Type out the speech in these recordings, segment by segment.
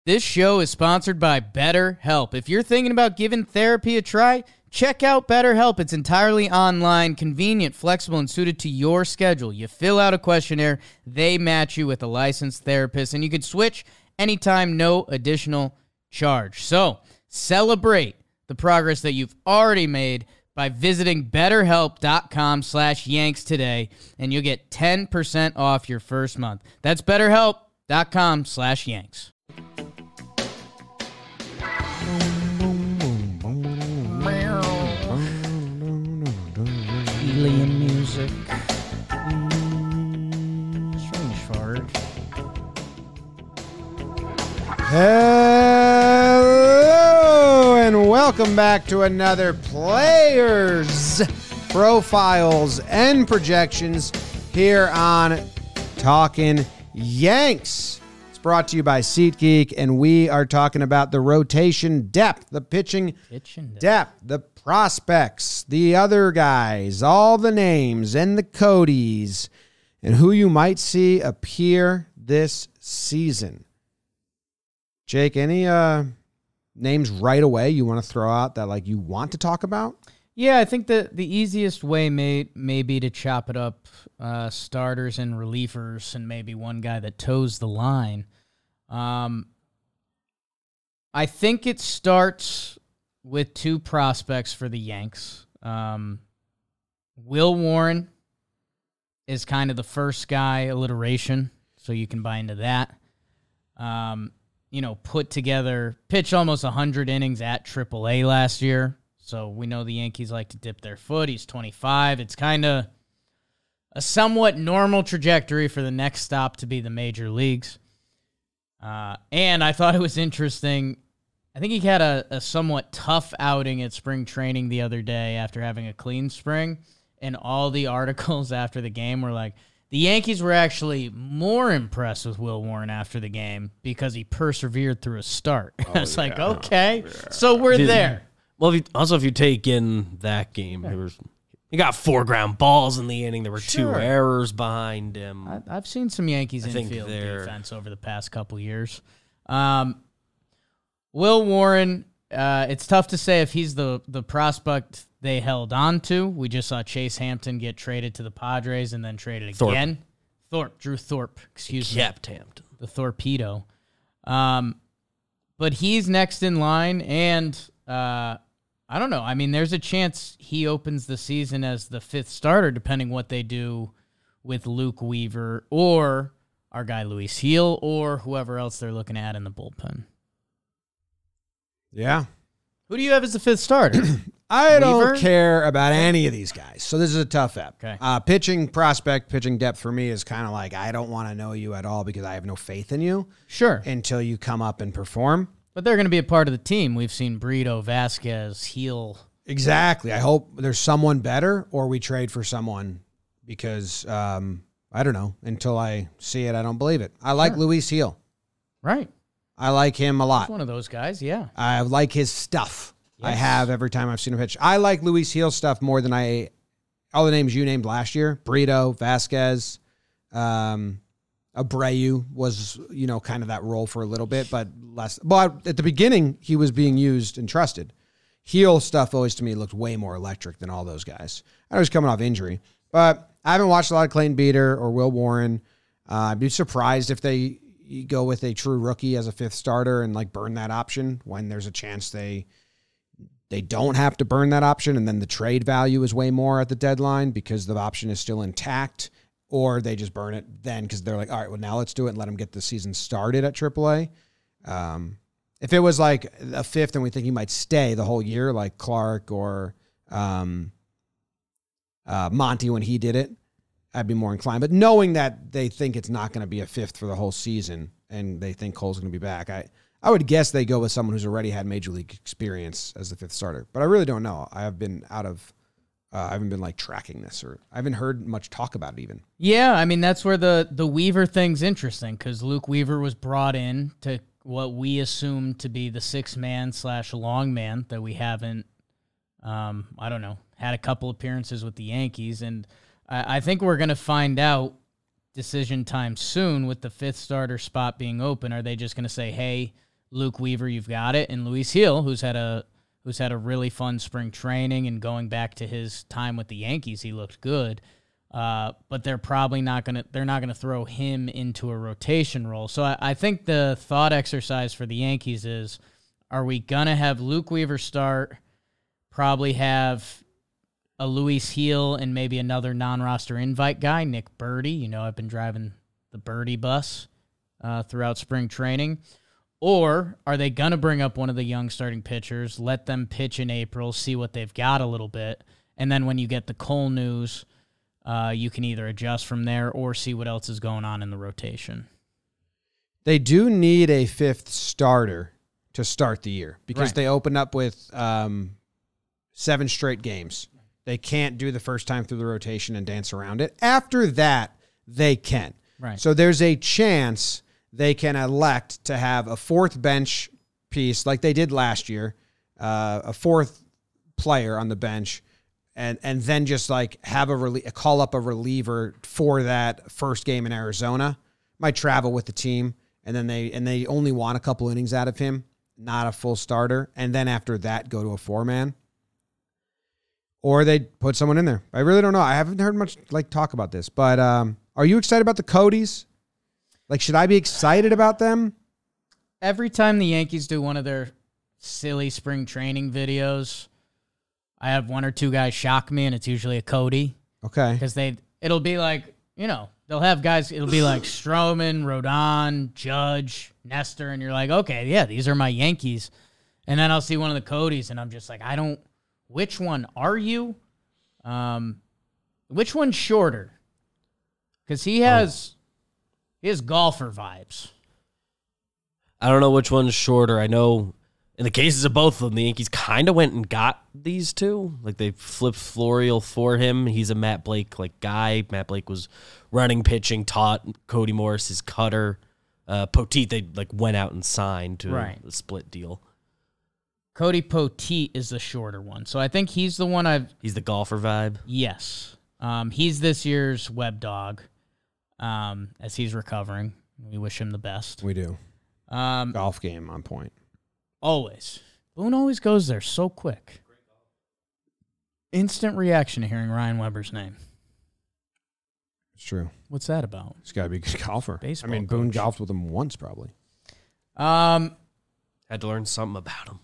This show is sponsored by BetterHelp. If you're thinking about giving therapy a try, check out BetterHelp. It's entirely online, convenient, flexible, and suited to your schedule. You fill out a questionnaire, they match you with a licensed therapist, and you can switch anytime, no additional charge. So, celebrate the progress that you've already made by visiting BetterHelp.com/Yanks today, and you'll get 10% off your first month. That's BetterHelp.com/Yanks. Alien music. Strange fart. Hello, and welcome back to another Players, Profiles, and Projections here on Talkin' Yanks. It's brought to you by SeatGeek, and we are talking about the rotation depth, the pitching depth, the prospects, the other guys, all the names, and the Codys, and who you might see appear this season. Jake, any names right away you want to throw out that like you want to talk about? Yeah, I think the easiest way may be to chop it up, starters and relievers, and maybe one guy that toes the line. I think it starts with two prospects for the Yanks. Will Warren is kind of the first guy alliteration, so you can buy into that. Put together, pitched almost 100 innings at AAA last year. So we know the Yankees like to dip their foot. He's 25. It's kind of a somewhat normal trajectory for the next stop to be the major leagues. And I thought it was interesting. I think he had a somewhat tough outing at spring training the other day after having a clean spring. And all the articles after the game were like, the Yankees were actually more impressed with Will Warren after the game because he persevered through a start. Oh, I was like, okay, so we're there. Well, if you take in that game, he got 4 ground balls in the inning. There were 2 errors behind him. I've seen some Yankees infield defense over the past couple years. Will Warren, it's tough to say if he's the prospect they held on to. We just saw Chase Hampton get traded to the Padres and then traded again. Drew Thorpe, excuse me. Kept Hampton. The Torpedo. But he's next in line, and I don't know. I mean, there's a chance he opens the season as the 5th starter, depending what they do with Luke Weaver or our guy Luis Heel or whoever else they're looking at in the bullpen. Yeah. Who do you have as the 5th starter? I don't care about any of these guys. So this is a tough app. Okay. Pitching prospect, pitching depth for me is kind of like I don't want to know you at all because I have no faith in you. Sure. Until you come up and perform. But they're going to be a part of the team. We've seen Brito, Vasquez, Heel. Exactly. I hope there's someone better or we trade for someone because, I don't know. Until I see it, I don't believe it. I like Luis Heel. Right. I like him a lot. He's one of those guys, yeah. I like his stuff. Yes. I have every time I've seen him pitch. I like Luis Heel stuff more than all the names you named last year. Brito, Vasquez, Abreu was, kind of that role for a little bit, but less. But at the beginning, he was being used and trusted. Heel stuff always to me looked way more electric than all those guys. I was coming off injury, but I haven't watched a lot of Clayton Beeter or Will Warren. I'd be surprised if they go with a true rookie as a 5th starter and like burn that option when there's a chance they don't have to burn that option, and then the trade value is way more at the deadline because the option is still intact, or they just burn it then because they're like, all right, well, now let's do it and let them get the season started at AAA. If it was like a 5th and we think he might stay the whole year, like Clark or Monty when he did it, I'd be more inclined. But knowing that they think it's not going to be a 5th for the whole season and they think Cole's going to be back, I would guess they go with someone who's already had major league experience as the 5th starter. But I really don't know. I have been I haven't been like tracking this, or I haven't heard much talk about it even. Yeah, I mean, that's where the Weaver thing's interesting because Luke Weaver was brought in to what we assume to be the 6th man / long man that we haven't, had a couple appearances with the Yankees. And I think we're going to find out decision time soon with the 5th starter spot being open. Are they just going to say, hey, Luke Weaver, you've got it, and Luis Gil, who's had a really fun spring training, and going back to his time with the Yankees, he looked good. But they're probably not gonna throw him into a rotation role. So I think the thought exercise for the Yankees is, are we gonna have Luke Weaver start? Probably have a Luis Gil and maybe another non-roster invite guy, Nick Birdie. I've been driving the Birdie bus throughout spring training. Or are they going to bring up one of the young starting pitchers, let them pitch in April, see what they've got a little bit, and then when you get the Cole news, you can either adjust from there or see what else is going on in the rotation. They do need a fifth starter to start the year because they open up with 7 straight games. They can't do the first time through the rotation and dance around it. After that, they can. Right. So there's a chance they can elect to have a fourth bench piece like they did last year, a fourth player on the bench, and then just like have call up a reliever for that first game in Arizona. Might travel with the team, and then they only want a couple innings out of him, not a full starter, and then after that go to a 4-man. Or they put someone in there. I really don't know. I haven't heard much talk about this, but are you excited about the Codys? Should I be excited about them? Every time the Yankees do one of their silly spring training videos, I have 1 or 2 guys shock me, and it's usually a Cody. Okay. Because it'll be like, they'll have guys, it'll be like Stroman, Rodon, Judge, Nestor, and you're like, okay, yeah, these are my Yankees. And then I'll see one of the Codys, and I'm just like, which one are you? Which one's shorter? Because he has golfer vibes. I don't know which one's shorter. I know in the cases of both of them, the Yankees kind of went and got these two. They flipped Florial for him. He's a Matt Blake guy. Matt Blake was running, pitching, taught Cody Morris his cutter. Poteet, they went out and signed to a split deal. Cody Poteet is the shorter one. So I think he's the one He's the golfer vibe? Yes. He's this year's web dog. As he's recovering. We wish him the best. We do. Golf game on point. Always. Boone always goes there so quick. Instant reaction to hearing Ryan Weber's name. It's true. What's that about? He's got to be a good golfer. Baseball Boone coach. golfed with him once probably. Had to learn something about him.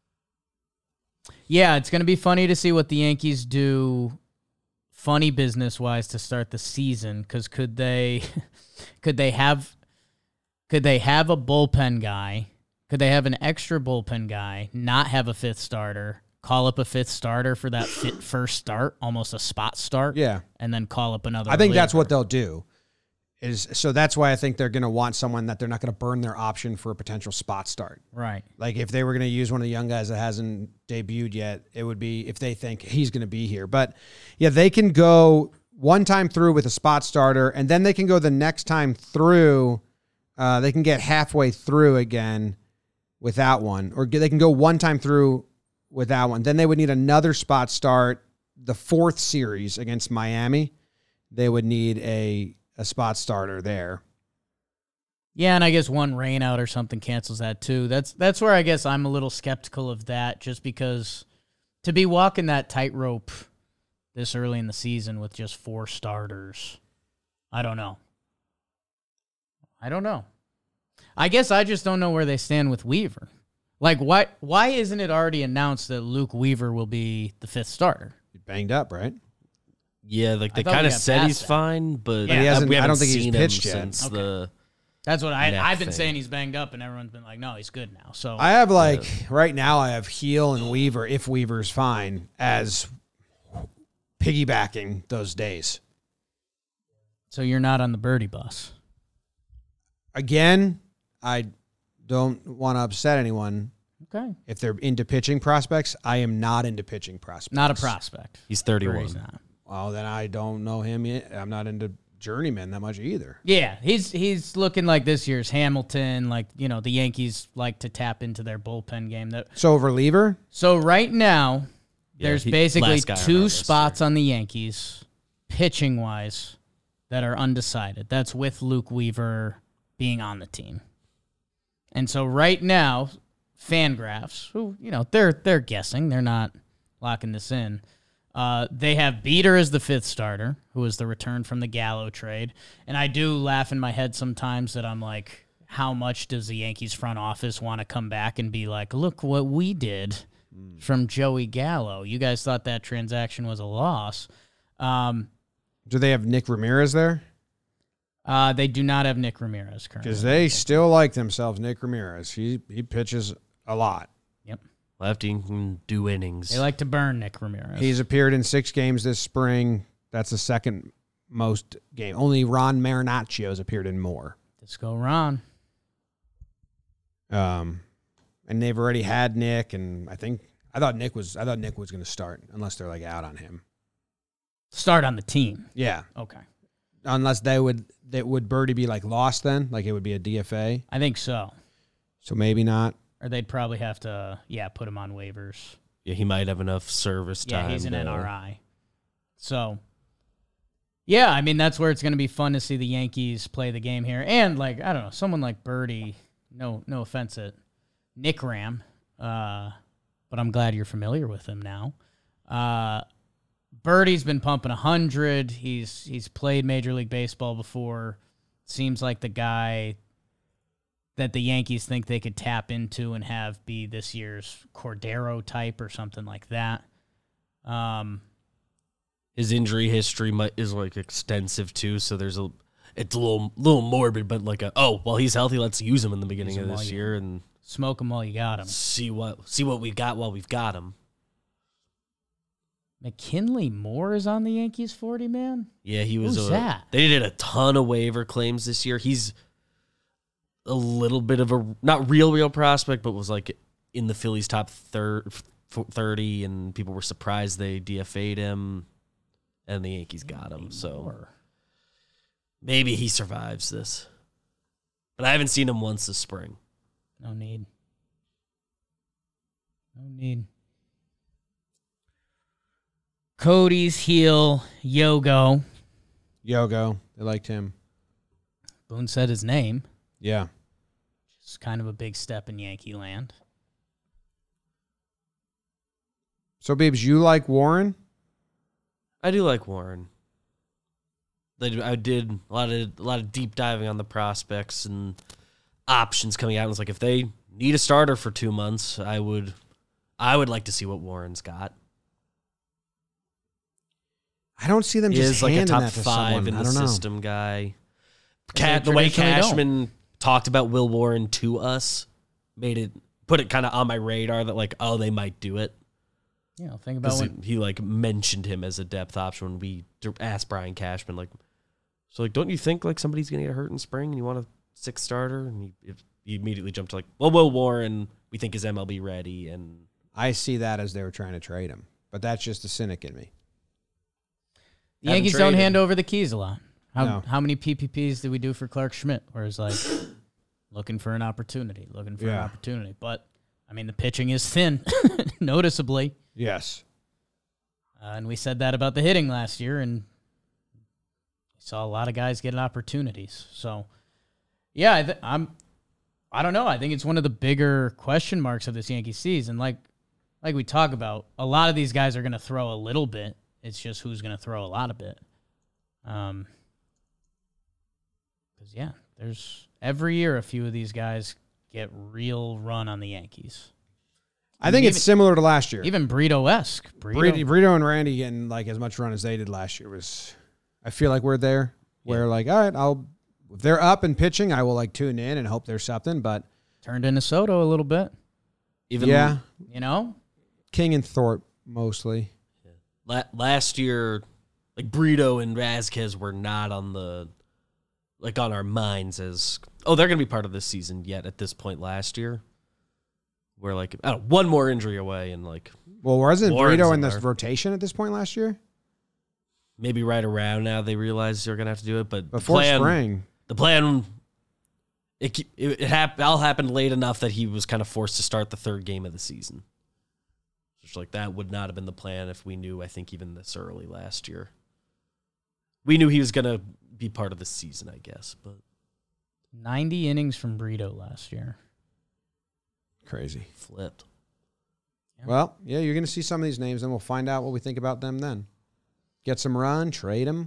Yeah, it's going to be funny to see what the Yankees do funny business-wise to start the season, because could they have a bullpen guy? Could they have an extra bullpen guy, not have a fifth starter, call up a fifth starter for that first start, almost a spot start, and then call up another I think reliever? that's what they'll do. So that's why I think they're going to want someone that they're not going to burn their option for a potential spot start. Right. If they were going to use one of the young guys that hasn't debuted yet, it would be if they think he's going to be here. But, yeah, they can go one time through with a spot starter, and then they can go the next time through. They can get halfway through again without one, or they can go one time through without one. Then they would need another spot start. The 4th series against Miami, they would need a spot starter there. Yeah, and I guess one rain out or something cancels that too. That's where I guess I'm a little skeptical of that, just because to be walking that tightrope this early in the season with just 4 starters, I don't know. I guess I just don't know where they stand with Weaver. Why isn't it already announced that Luke Weaver will be the 5th starter? He's banged up, right? Yeah, they kind of said he's fine, but he hasn't, we haven't I don't think seen he's pitched him yet. since the. That's what I've been thing. saying. He's banged up, and everyone's been like, "No, he's good now." So I have right now I have Heel and Weaver, if Weaver's fine, as piggybacking those days. So you're not on the Birdie bus. Again, I don't want to upset anyone. Okay. If they're into pitching prospects, I am not into pitching prospects. Not a prospect. He's 31. He's not. Well, then I don't know him yet. I'm not into journeyman that much either. Yeah, he's looking like this year's Hamilton. The Yankees like to tap into their bullpen game. So reliever? So right now, there's basically last guy on our 2 list spots on the Yankees, pitching-wise, that are undecided. That's with Luke Weaver being on the team. And so right now, Fangraphs, who, they're guessing, they're not locking this in. They have Beater as the 5th starter, who is the return from the Gallo trade. And I do laugh in my head sometimes that I'm like, how much does the Yankees front office want to come back and be like, look what we did from Joey Gallo. You guys thought that transaction was a loss. Do they have Nick Ramirez there? They do not have Nick Ramirez currently. Because they still like themselves Nick Ramirez. He pitches a lot. Yep. Lefty can do innings. They like to burn Nick Ramirez. He's appeared in 6 games this spring. That's the second most game. Only Ron Marinaccio appeared in more. Let's go, Ron. And they've already had Nick, and I thought Nick was going to start unless they're like out on him. Start on the team. Yeah. Okay. Unless would Birdie be like lost then? Like it would be a DFA? I think so. So maybe not. Or they'd probably have to, put him on waivers. Yeah, he might have enough service time. Yeah, he's an NRI. So, yeah, I mean, that's where it's going to be fun to see the Yankees play the game here. And, I don't know, someone like Birdie, no offense at Nick Ram, but I'm glad you're familiar with him now. Birdie's been pumping 100. He's played Major League Baseball before. Seems like the guy that the Yankees think they could tap into and have be this year's Cordero type or something like that. His injury history is extensive too, so it's a little morbid, but he's healthy, let's use him in the beginning of this year and smoke him while you got him. See what we've got while we've got him. McKinley Moore is on the Yankees 40 man. Yeah, he was. Who's that? They did a ton of waiver claims this year. He's a little bit of a not real prospect, but was in the Phillies top 30, and people were surprised they DFA'd him, and the Yankees got him. So maybe he survives this, but I haven't seen him once this spring. No need. Cody's heel, Yogo. Yogo. They liked him. Boone said his name. Yeah. It's kind of a big step in Yankee land. So, Biebs, you like Warren? I do like Warren. I did a lot of deep diving on the prospects and options coming out. And it's if they need a starter for 2 months, I would like to see what Warren's got. I don't see them He just is a handing top that to 5 someone. in I the don't know. system guy. They The way traditionally Cashman talked about Will Warren to us put it kind of on my radar that they might do it. Think about when He mentioned him as a depth option when we asked Brian Cashman don't you think somebody's gonna get hurt in spring and you want a 6th starter? And he immediately jumped to Will Warren, we think is MLB ready, and I see that as they were trying to trade him, but that's just the cynic in me. the Yankees don't traded. hand over the keys a lot. No. How many PPPs did we do for Clark Schmidt? Where it's looking for an opportunity. But, I mean, the pitching is thin, noticeably. Yes. And we said that about the hitting last year, and we saw a lot of guys get opportunities. So, yeah, I don't know. I think it's one of the bigger question marks of this Yankee season. Like we talk about, a lot of these guys are going to throw a little bit. It's just who's going to throw a lot of it. Because, there's every year a few of these guys get real run on the Yankees. I think it's similar to last year. Even Brito-esque. Brito and Randy getting as much run as they did last year was. I feel like we're there. Where all right, if they're up and pitching, I will tune in and hope there's something. But turned into Soto a little bit. even King and Thorpe mostly. last year, Brito and Vasquez were not on the on our minds as they're gonna be part of this season yet. At this point last year, we're one more injury away, and wasn't Warren's Brito in in this there. rotation at this point last year? maybe right around now they realize they're gonna have to do it. But Before spring. the plan all happened late enough that he was kind of forced to start the 3rd game of the season. Just that would not have been the plan if we knew. I think even this early last year, we knew he was gonna be part of the season, I guess. But 90 innings from Brito last year. crazy. Flipped. Yeah. Well, yeah, you're going to see some of these names, and we'll find out what we think about them then. Get some run, trade them,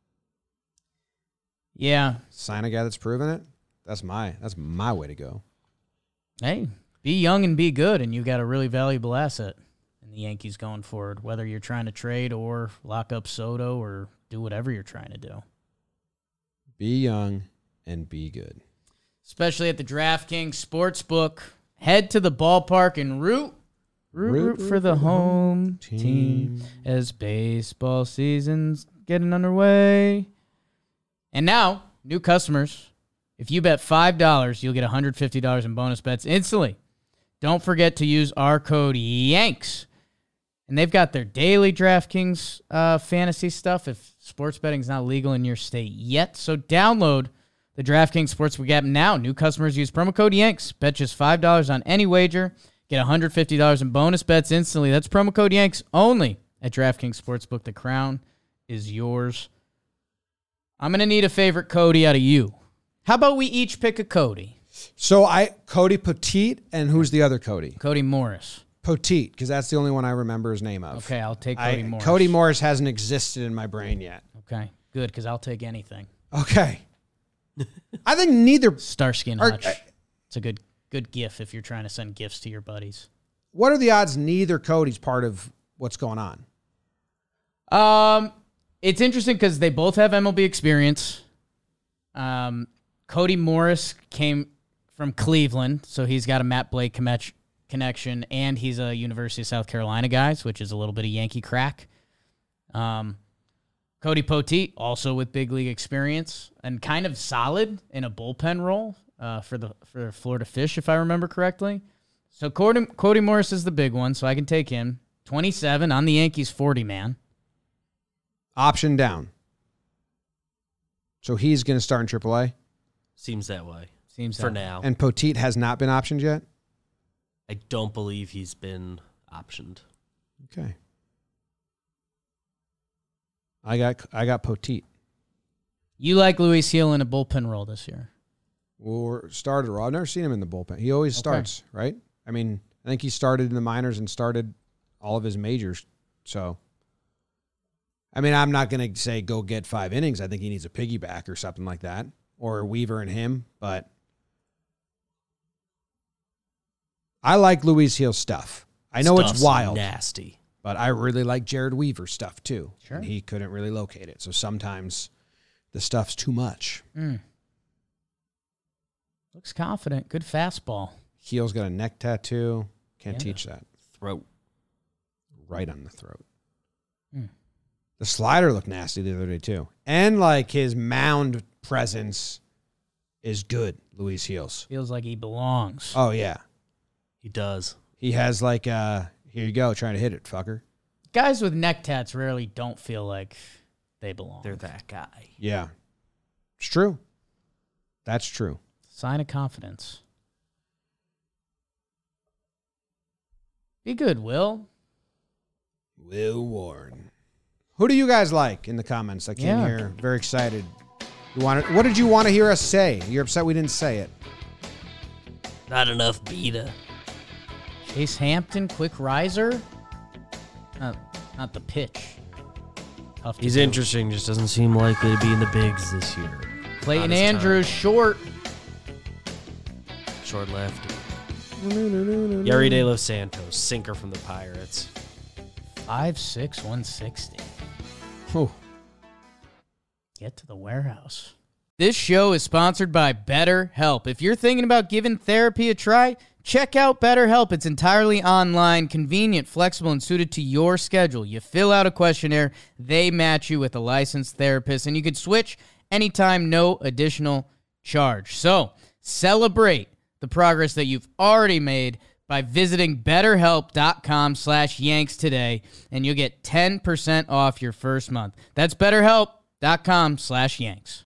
Yeah. sign a guy that's proven it. That's my way to go. Hey, be young and be good, and you got a really valuable asset in the Yankees going forward, whether you're trying to trade or lock up Soto or do whatever you're trying to do. Be young and be good. Especially at the DraftKings Sportsbook. Head to the ballpark and root for the home team as baseball season's getting underway. And now, new customers, if you bet $5, you'll get $150 in bonus bets instantly. Don't forget to use our code YANKS. And they've got their daily DraftKings fantasy stuff if sports betting is not legal in your state yet. So download the DraftKings Sportsbook app now. New customers use promo code YANKS. Bet just $5 on any wager. Get $150 in bonus bets instantly. That's promo code YANKS only at DraftKings Sportsbook. The crown is yours. I'm going to need a favorite Cody out of you. How about we each pick a Cody? So Cody Poteet, and who's the other Cody? Cody Morris. Poteet, because that's the only one I remember his name of. Okay, I'll take Cody Morris. Cody Morris hasn't existed in my brain yet. Okay, good, because I'll take anything. Okay. I think neither. Starsky and Hutch. It's a good gif if you're trying to send gifts to your buddies. What are the odds neither Cody's part of what's going on? It's interesting because they both have MLB experience. Cody Morris came from Cleveland, so he's got a Matt Blake connection, and he's a University of South Carolina guy, which is a little bit of Yankee crack. Cody Poteet, also with big league experience, and kind of solid in a bullpen role for Florida Fish, if I remember correctly. So Cody Morris is the big one, so I can take him. 27 on the Yankees 40 man. Option down. So he's going to start in AAA? Seems that way. Seems for that way. now. And Poteet has not been optioned yet? I don't believe he's been optioned. Okay. I got Poteet. You like Luis Gil in a bullpen role this year? Or starter role. I've never seen him in the bullpen. He always starts, right? I mean, I think he started in the minors and started all of his majors. So, I mean, I'm not going to say go get 5 innings. I think he needs a piggyback or something like that. Or Weaver and him. But I like Luis Gil stuff. I know Stuff's it's wild. Nasty. But I really like Jared Weaver stuff, too. Sure. And he couldn't really locate it. So sometimes the stuff's too much. Looks confident. Good fastball. Gil's got a neck tattoo. Can't teach that. Throat. Right on the throat. The slider looked nasty the other day, too. And, like, his mound presence is good, Luis Gil's. Feels like he belongs. Oh, yeah. He does. He has, like, here you go, trying to hit it, fucker. Guys with neck tats rarely don't feel like they belong. They're that guy. Yeah. It's true. That's true. Sign of confidence. Be good, Will. Will Warren. Who do you guys like in the comments? I came here very excited. What did you want to hear us say? You're upset we didn't say it. Not enough beta. Chase Hampton, quick riser. Not the pitch. Tough to He's do. interesting. Just doesn't seem likely to be in the bigs this year. Clayton Not his time. Andrews, short. Short left. Yari De Los Santos, sinker from the Pirates. 5'6", 160. Oh. Get to the warehouse. This show is sponsored by BetterHelp. If you're thinking about giving therapy a try, check out BetterHelp. It's entirely online, convenient, flexible, and suited to your schedule. You fill out a questionnaire, they match you with a licensed therapist, and you can switch anytime, no additional charge. So, celebrate the progress that you've already made by visiting BetterHelp.com/Yanks today, and you'll get 10% off your first month. That's BetterHelp.com/Yanks.